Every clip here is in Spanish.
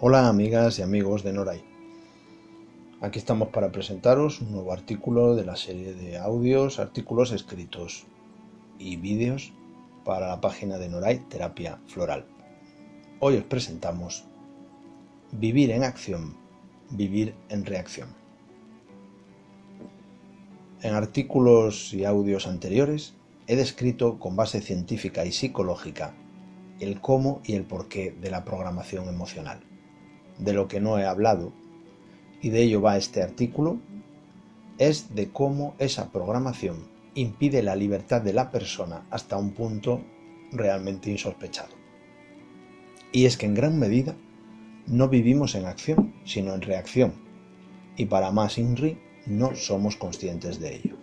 Hola amigas y amigos de Noray. Aquí estamos para presentaros un nuevo artículo de la serie de audios, artículos escritos y vídeos para la página de Noray Terapia Floral. Hoy os presentamos Vivir en acción, vivir en reacción. En artículos y audios anteriores he descrito con base científica y psicológica el cómo y el porqué de la programación emocional. De lo que no he hablado, y de ello va este artículo, es de cómo esa programación impide la libertad de la persona hasta un punto realmente insospechado. Y es que en gran medida no vivimos en acción, sino en reacción, y para más INRI no somos conscientes de ello.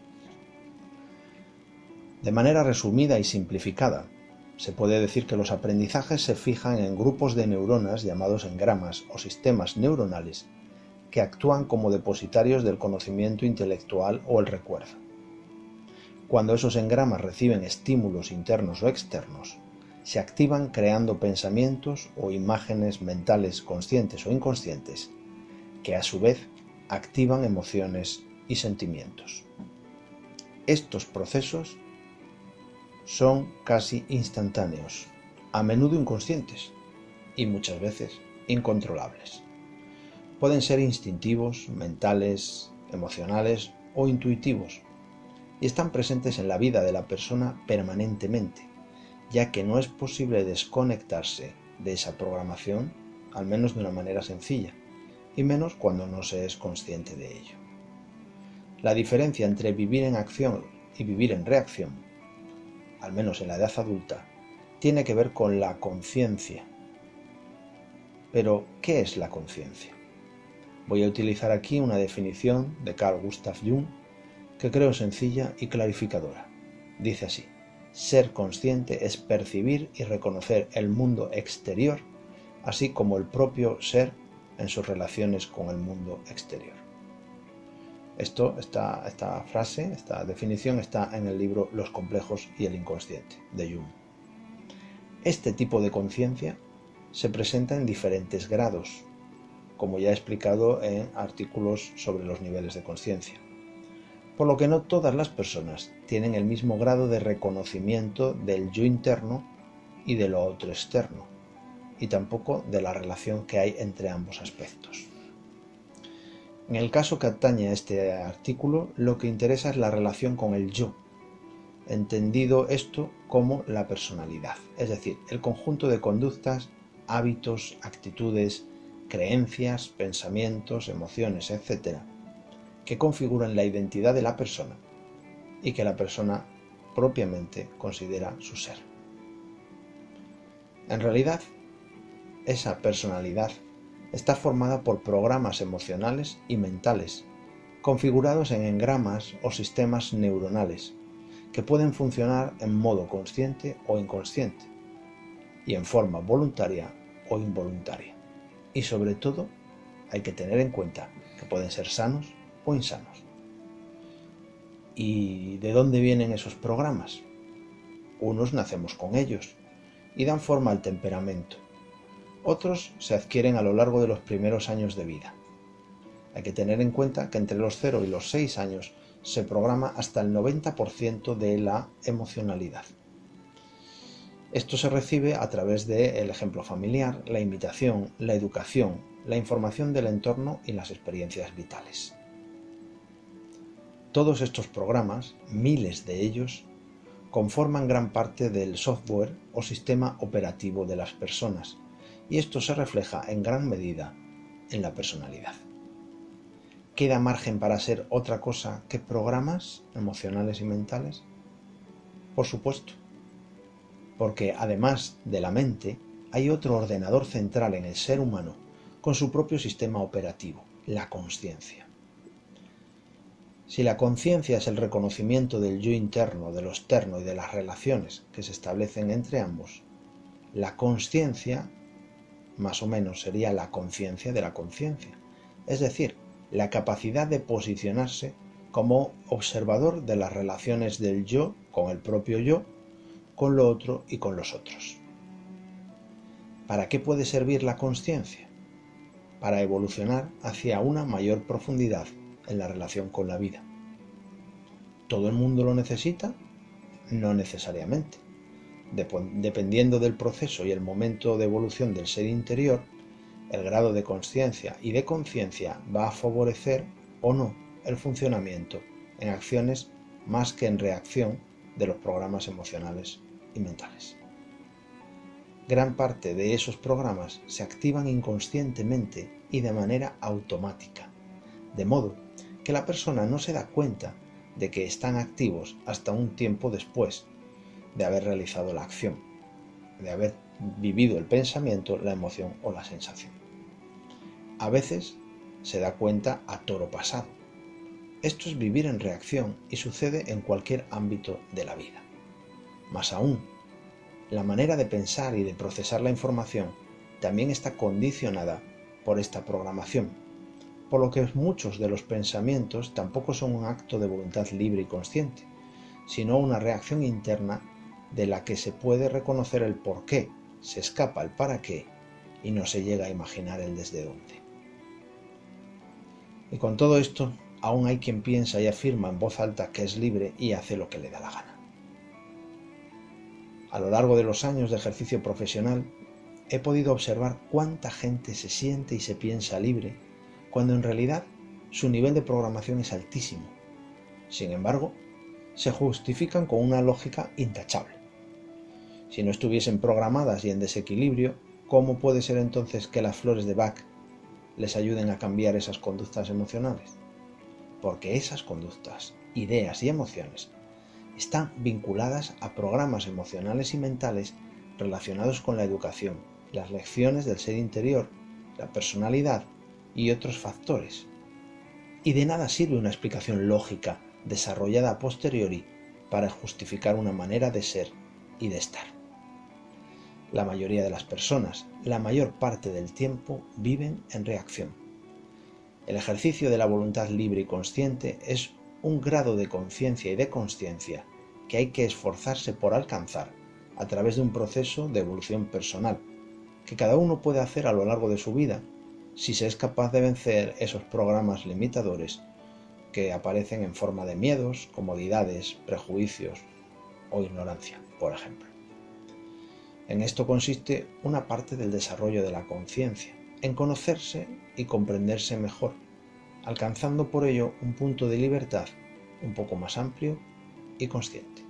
De manera resumida y simplificada, se puede decir que los aprendizajes se fijan en grupos de neuronas llamados engramas o sistemas neuronales que actúan como depositarios del conocimiento intelectual o el recuerdo. Cuando esos engramas reciben estímulos internos o externos, se activan creando pensamientos o imágenes mentales conscientes o inconscientes, que a su vez activan emociones y sentimientos. Estos procesos son casi instantáneos, a menudo inconscientes y muchas veces incontrolables. Pueden ser instintivos, mentales, emocionales o intuitivos y están presentes en la vida de la persona permanentemente, ya que no es posible desconectarse de esa programación, al menos de una manera sencilla, y menos cuando no se es consciente de ello. La diferencia entre vivir en acción y vivir en reacción, al menos en la edad adulta, tiene que ver con la conciencia. Pero, ¿qué es la conciencia? Voy a utilizar aquí una definición de Carl Gustav Jung que creo sencilla y clarificadora. Dice así: ser consciente es percibir y reconocer el mundo exterior, así como el propio ser en sus relaciones con el mundo exterior. Esta frase, esta definición está en el libro Los complejos y el inconsciente, de Jung. Este tipo de conciencia se presenta en diferentes grados, como ya he explicado en artículos sobre los niveles de conciencia, por lo que no todas las personas tienen el mismo grado de reconocimiento del yo interno y de lo otro externo, y tampoco de la relación que hay entre ambos aspectos. En el caso que atañe a este artículo, lo que interesa es la relación con el yo, entendido esto como la personalidad, es decir, el conjunto de conductas, hábitos, actitudes, creencias, pensamientos, emociones, etc., que configuran la identidad de la persona y que la persona propiamente considera su ser. En realidad, esa personalidad está formada por programas emocionales y mentales, configurados en engramas o sistemas neuronales, que pueden funcionar en modo consciente o inconsciente, y en forma voluntaria o involuntaria. Y sobre todo, hay que tener en cuenta que pueden ser sanos o insanos. ¿Y de dónde vienen esos programas? Unos nacemos con ellos y dan forma al temperamento. Otros se adquieren a lo largo de los primeros años de vida. Hay que tener en cuenta que entre los 0 y los 6 años se programa hasta el 90% de la emocionalidad. Esto se recibe a través del ejemplo familiar, la imitación, la educación, la información del entorno y las experiencias vitales. Todos estos programas, miles de ellos, conforman gran parte del software o sistema operativo de las personas, y esto se refleja en gran medida en la personalidad. ¿Queda margen para ser otra cosa que programas emocionales y mentales? Por supuesto, porque además de la mente, hay otro ordenador central en el ser humano con su propio sistema operativo, la consciencia. Si la conciencia es el reconocimiento del yo interno, de lo externo y de las relaciones que se establecen entre ambos, la consciencia más o menos sería la conciencia de la conciencia, es decir, la capacidad de posicionarse como observador de las relaciones del yo con el propio yo, con lo otro y con los otros. ¿Para qué puede servir la consciencia? para evolucionar hacia una mayor profundidad en la relación con la vida. ¿Todo el mundo lo necesita? No necesariamente. Dependiendo del proceso y el momento de evolución del ser interior, el grado de consciencia y de conciencia va a favorecer o no el funcionamiento en acciones más que en reacción de los programas emocionales y mentales. Gran parte de esos programas se activan inconscientemente y de manera automática, de modo que la persona no se da cuenta de que están activos hasta un tiempo después de haber realizado la acción, de haber vivido el pensamiento, la emoción o la sensación. A veces se da cuenta a toro pasado. Esto es vivir en reacción y sucede en cualquier ámbito de la vida. Más aún, la manera de pensar y de procesar la información también está condicionada por esta programación, por lo que muchos de los pensamientos tampoco son un acto de voluntad libre y consciente, sino una reacción interna de la que se puede reconocer el por qué, se escapa el para qué y no se llega a imaginar el desde dónde. Y con todo esto, aún hay quien piensa y afirma en voz alta que es libre y hace lo que le da la gana. A lo largo de los años de ejercicio profesional, he podido observar cuánta gente se siente y se piensa libre, cuando en realidad su nivel de programación es altísimo. Sin embargo, se justifican con una lógica intachable. Si no estuviesen programadas y en desequilibrio, ¿cómo puede ser entonces que las flores de Bach les ayuden a cambiar esas conductas emocionales? Porque esas conductas, ideas y emociones están vinculadas a programas emocionales y mentales relacionados con la educación, las lecciones del ser interior, la personalidad y otros factores. Y de nada sirve una explicación lógica desarrollada a posteriori para justificar una manera de ser y de estar. La mayoría de las personas, la mayor parte del tiempo, viven en reacción. El ejercicio de la voluntad libre y consciente es un grado de conciencia y de consciencia que hay que esforzarse por alcanzar a través de un proceso de evolución personal, que cada uno puede hacer a lo largo de su vida si se es capaz de vencer esos programas limitadores que aparecen en forma de miedos, comodidades, prejuicios o ignorancia, por ejemplo. En esto consiste una parte del desarrollo de la conciencia, en conocerse y comprenderse mejor, alcanzando por ello un punto de libertad un poco más amplio y consciente.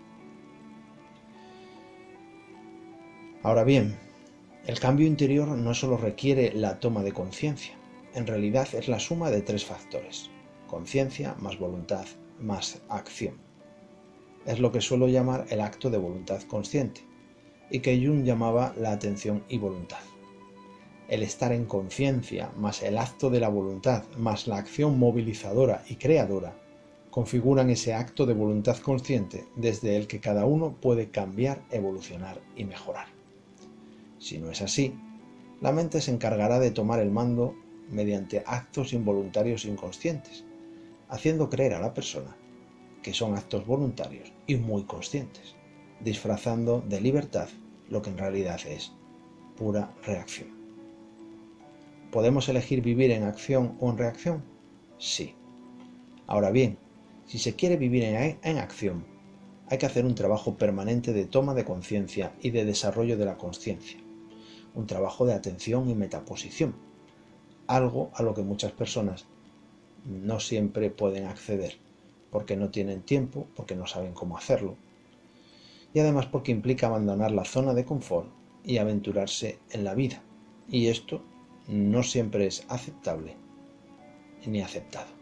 Ahora bien, el cambio interior no solo requiere la toma de conciencia, en realidad es la suma de tres factores: conciencia más voluntad más acción. Es lo que suelo llamar el acto de voluntad consciente, y que Jung llamaba la atención y voluntad. El estar en conciencia más el acto de la voluntad más la acción movilizadora y creadora configuran ese acto de voluntad consciente desde el que cada uno puede cambiar, evolucionar y mejorar. Si no es así, la mente se encargará de tomar el mando mediante actos involuntarios inconscientes, haciendo creer a la persona que son actos voluntarios y muy conscientes, disfrazando de libertad lo que en realidad es pura reacción. ¿Podemos elegir vivir en acción o en reacción? Sí. Ahora bien, si se quiere vivir en acción, hay que hacer un trabajo permanente de toma de conciencia y de desarrollo de la consciencia, un trabajo de atención y metaposición, algo a lo que muchas personas no siempre pueden acceder, porque no tienen tiempo, porque no saben cómo hacerlo, y además porque implica abandonar la zona de confort y aventurarse en la vida, y esto no siempre es aceptable ni aceptado.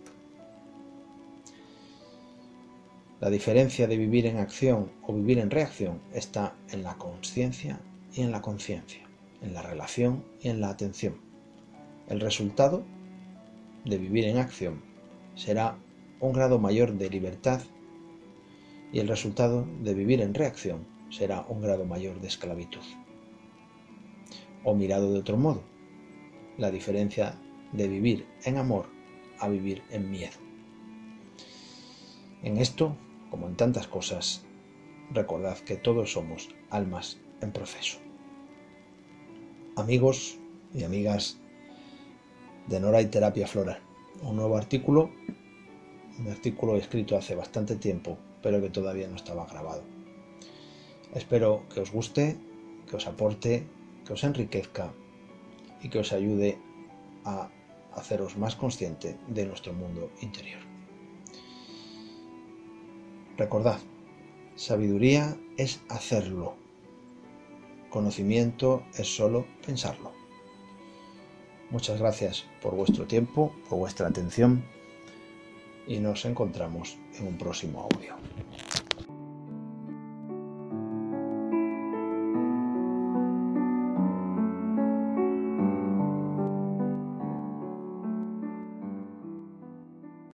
La diferencia de vivir en acción o vivir en reacción está en la consciencia y en la conciencia, en la relación y en la atención. El resultado de vivir en acción será un grado mayor de libertad y el resultado de vivir en reacción será un grado mayor de esclavitud. O mirado de otro modo, la diferencia de vivir en amor a vivir en miedo. En esto, como en tantas cosas, recordad que todos somos almas en proceso. Amigos y amigas, de Nora y terapia floral. Un nuevo artículo, un artículo escrito hace bastante tiempo, pero que todavía no estaba grabado. Espero que os guste, que os aporte, que os enriquezca y que os ayude a haceros más consciente de nuestro mundo interior. Recordad, sabiduría es hacerlo. Conocimiento es solo pensarlo. Muchas gracias por vuestro tiempo, por vuestra atención y nos encontramos en un próximo audio.